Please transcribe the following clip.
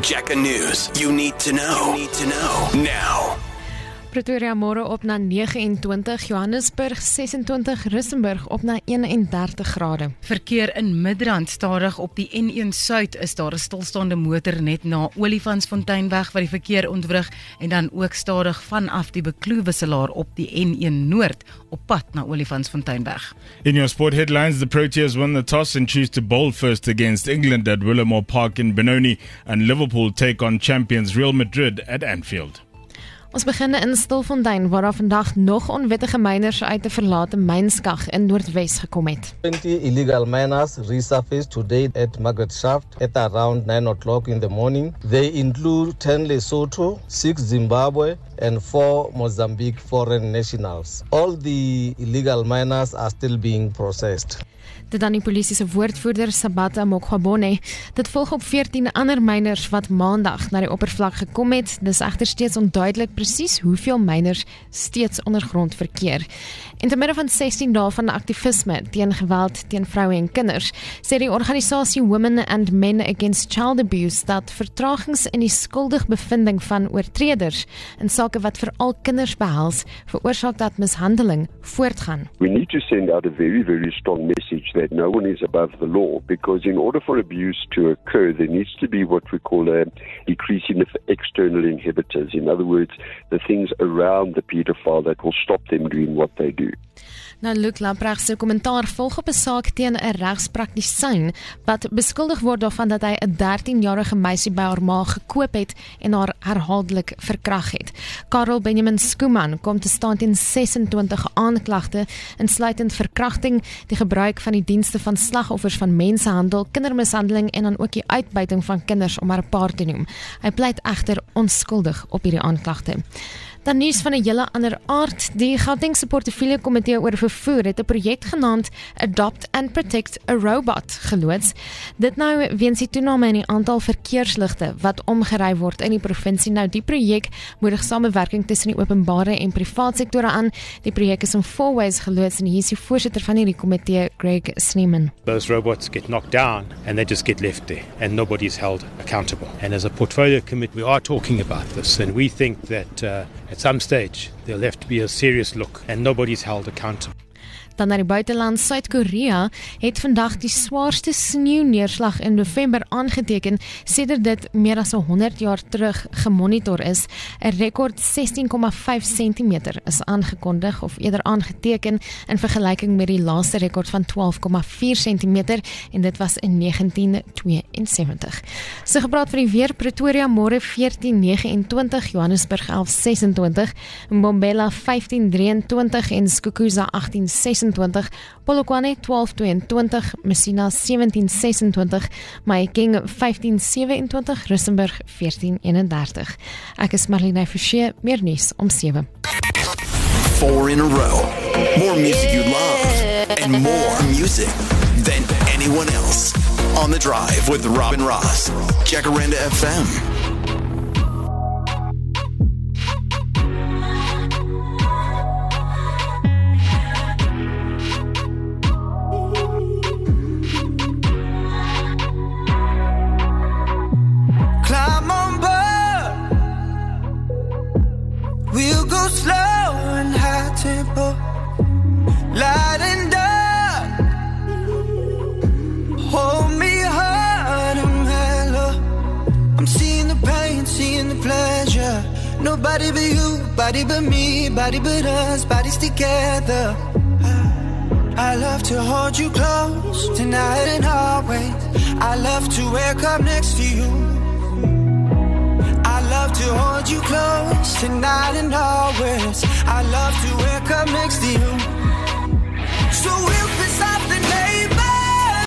Jacker News. You need to know. Now. Pretoria môre op na 29, Johannesburg 26, Rissenburg op na 31 grade. Verkeer in Midrand stadig op die N1 Suid is daar 'n stilstaande motor net na Olifantsfonteinweg wat die verkeer ontwrig en dan ook stadig vanaf die Bekloewisselaar op die N1 Noord op pad na Olifantsfonteinweg. In your sport headlines, the Proteas won the toss and choose to bowl first against England at Willamore Park in Benoni, and Liverpool take on champions Real Madrid at Anfield. Ons begin in Stilfontein, waar daar vandag nog onwettige myners uit 'n verlate mynskag in Noordwes gekom het. 20 illegal miners resurfaced today at Margaret Shaft at around 9 o'clock in the morning. They include 10 Lesotho, 6 Zimbabwe, and 4 Mozambique foreign nationals. All the illegal miners are still being processed. Dit dan die polisie se woordvoerder Sabata Mokgwabone. Dit volg op 14 ander myners wat maandag na die oppervlak gekom het. Dis egter steeds onduidelik presies hoeveel myners steeds ondergrond verkeer. En te midde van 16 dae van aktivisme teen geweld teen vroue en kinders, sê die organisasie Women and Men Against Child Abuse dat vertragings in die skuldigbevinding van oortreders in sake wat veral kinders behels, veroorsaak dat mishandeling voortgaan. We need to send out a very, very strong message that no one is above the law, because in order for abuse to occur, there needs to be what we call a decreasing of external inhibitors. In other words, the things around the pedophile that will stop them doing what they do. Nou, Luc Lamprecht se kommentaar volg op 'n saak teen 'n regspraktisyn wat beskuldig word daarvan dat hy 'n 13-jarige meisie by haar ma gekoop het en haar herhaaldelik verkragt het. Karel Benjamin Skuman kom te staan teen 26 aanklagte, insluitend verkrachting, die gebruik van die dienste van slagoffers van mensenhandel, kindermishandeling en dan ook die uitbuiting van kinders, om maar 'n paar te noem. Hy pleit egter onskuldig op hierdie aanklagte. Dan nuus van 'n hele ander aard. Die Gautengse Portefeulje Komitee oor vervoer het 'n projek genaamd Adopt and Protect a Robot geloods. Dit nou weens die toename in die aantal verkeersligte wat omgery word in die provinsie. Nou, die projek moedig samewerking tussen die openbare en privaat sektore aan. Die projek is in 4 ways geloods en hier is die voorsitter van hierdie komitee, Greg Sneeman. Those robots get knocked down and they just get left there and nobody is held accountable. And as a portfolio committee, we are talking about this, and we think that at some stage, there'll have to be a serious look and nobody's held accountable. Dan naar die buitenland, Suid-Korea het vandag die zwaarste sneeuwneerslag in November aangeteken, sedert dit meer as 100 jaar terug gemonitor is. 'n rekord 16,5 centimeter is aangekondig of eerder aangeteken in vergelyking met die laaste rekord van 12,4 centimeter en dit was in 1972. So gepraat vir die weer, Pretoria môre 14:29, Johannesburg 11:26, Mbombela 15:23 en Skukuza 18:26. Polokwane 12:22, Messina 17:26, Mahikeng 15:27, Rissenburg 14:31. Ek is Marlene Forsie, meer nuus om 7. 4 in a row. More music you love and more music than anyone else. On the Drive with Robin Ross. Jacaranda FM. We'll go slow and high tempo, light and dark. Hold me hard and mellow. I'm seeing the pain, seeing the pleasure. Nobody but you, body but me, body but us, bodies together. I love to hold you close tonight and always. I love to wake up next to you. I love to hold you close tonight and always. I love to wake up next to you. So we'll